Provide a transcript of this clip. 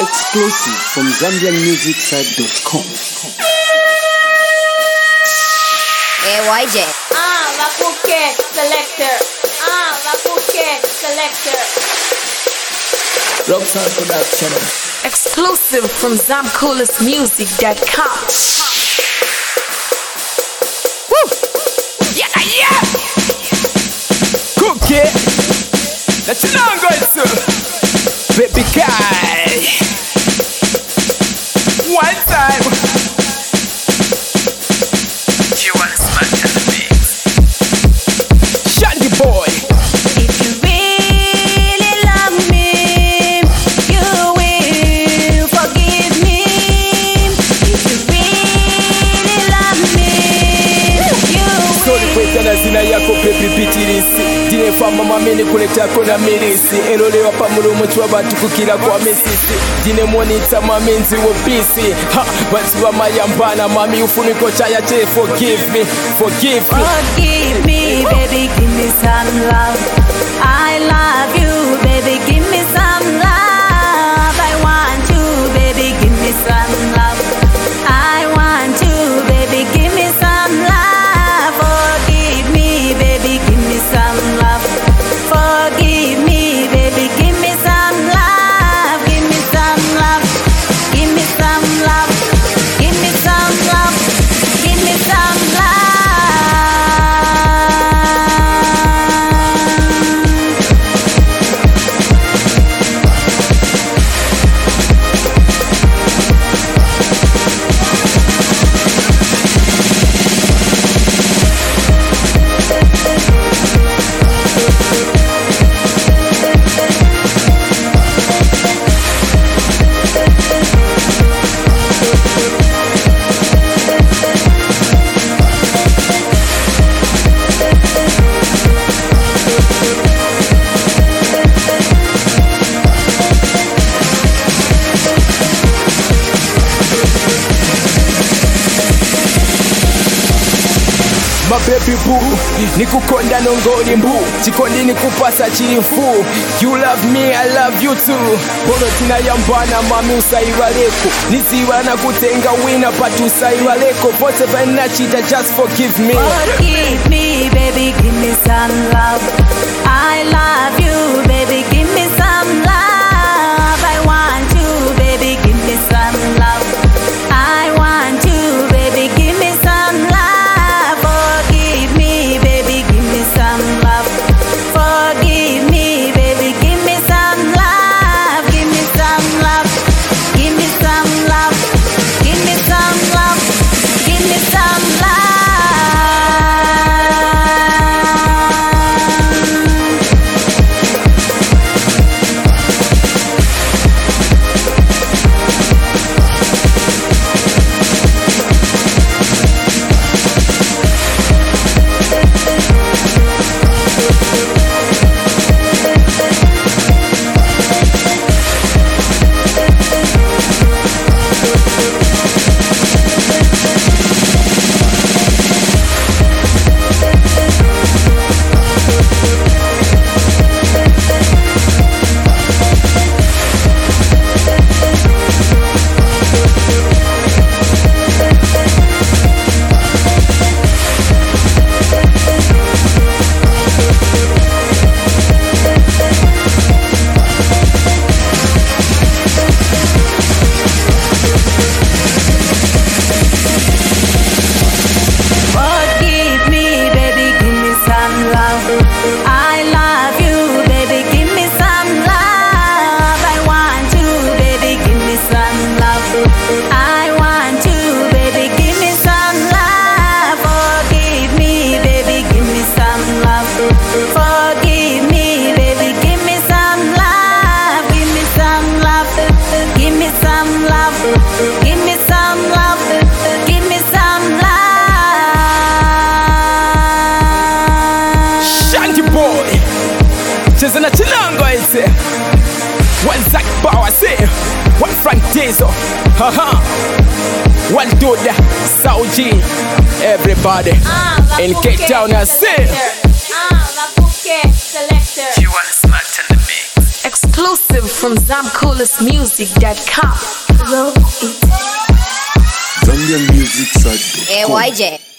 Exclusive from ZambianMusicSite.com. Hey, YJ. La Phuket Selector. La Phuket Selector. Rockstar Production. Exclusive from ZamCoolersMusic.com. Woo! Yeah! Cook it. Let you know, guys. Baby guy. One time. You wanna smash at the mix? Shandy boy. If you really love me, you will forgive me. If you really love me, you Sorry kwekana zina yako baby bitirisi. Dine fama mamini kuleta kona milisi. Elole wapa mulumu chwa batu kukila kwa misisi. Dine monita maminzi wopisi. Ha, batu wa mayambana mami ufuniko chaya che forgive me. forgive me, baby, give me some love. I love you, baby, give me some love. I want you, baby, give me some love. I want you, baby, give me some love. Forgive me, baby, give me some love. Forgive me, baby, give me some love. Give me some love. Give me some love. Give me some love. Give me some love. My baby boo, nikukonda nongoni mbu. Chikondi nikupasa chinifu. You love me, I love you too. Bono tina yambana mami usaiwa leko. Nisiwa na kutenga wina patu usaiwa leko. Pote vena chita, just forgive me. Forgive me, baby, give me some love. I love you, baby, give me some love. I want you, baby, give me some love. I want you, baby, give me some love. Forgive me, baby, give me some love. Forgive me, baby, give me some love. Give me some love. Give me some love. Give me some love. Give me some love. Forgive me, baby, give me some love. I love you, baby, give me some love. I want you, baby, give me some love. I want you, baby, give me some love. Forgive me, baby, give me some love. Forgive me, baby, give me some love. Give me some love. Give me some love. Give me some love. Give me some love. Shandy boy. Cheza na chilango ise. One Zach Bauer say. One Frank Tezo. Haha. One Duda. Sauji. Everybody. In Cape Town I say. La Phuket Selector. You wanna smash in the mix? Exclusive from ZamCoolestMusic.com. Zambian Music Side.com. YJ.